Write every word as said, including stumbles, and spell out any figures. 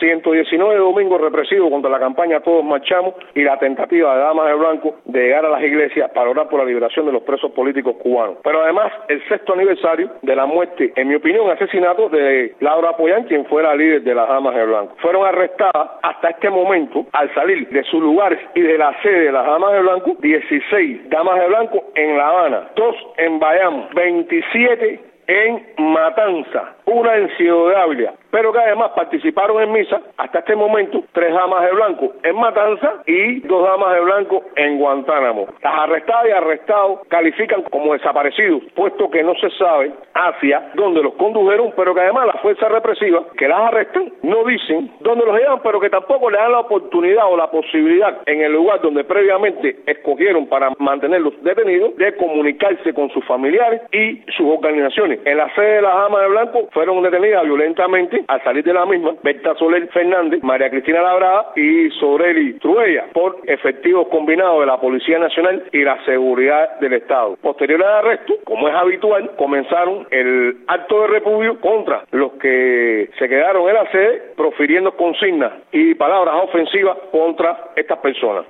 ciento diecinueve domingos represivos contra la campaña Todos Marchamos y la tentativa de Damas de Blanco de llegar a las iglesias para orar por la liberación de los presos políticos cubanos. Pero además, el sexto aniversario de la muerte, en mi opinión, asesinato de Laura Pollán, quien fuera líder de las Damas de Blanco. Fueron arrestadas hasta este momento, al salir de sus lugares y de la sede de las Damas de Blanco, dieciséis Damas de Blanco en La Habana, dos en Bayamo, veintisiete en Matanza, una en Ciudad de Ávila, pero que además participaron en misa hasta este momento tres damas de blanco en Matanza y dos damas de blanco en Guantánamo. Las arrestadas y arrestados califican como desaparecidos, puesto que no se sabe hacia dónde los condujeron, pero que además las fuerzas represivas que las arrestan no dicen dónde los llevan, pero que tampoco le dan la oportunidad o la posibilidad en el lugar donde previamente escogieron para mantenerlos detenidos de comunicarse con sus familiares y sus organizaciones. En la sede de las Damas de Blanco fueron detenidas violentamente al salir de la misma Berta Soler Fernández, María Cristina Labrada y Soreli Truella por efectivos combinados de la Policía Nacional y la Seguridad del Estado. Posterior al arresto, como es habitual, comenzaron el acto de repudio contra los que se quedaron en la sede, profiriendo consignas y palabras ofensivas contra estas personas.